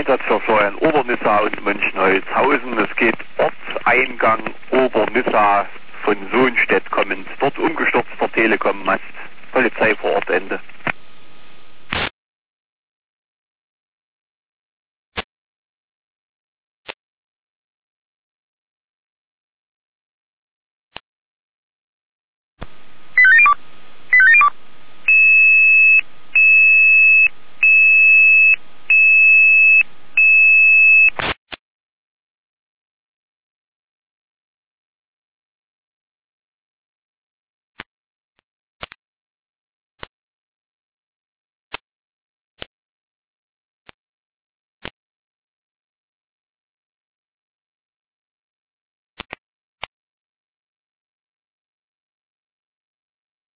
Einsatz für Florian Obernissa und Mönchengladbach-Holzhausen. Es geht Ortseingang Obernissa von Sohnstedt kommend. Dort umgestürzter Telekom-Mast. Polizei vor Ort, Ende.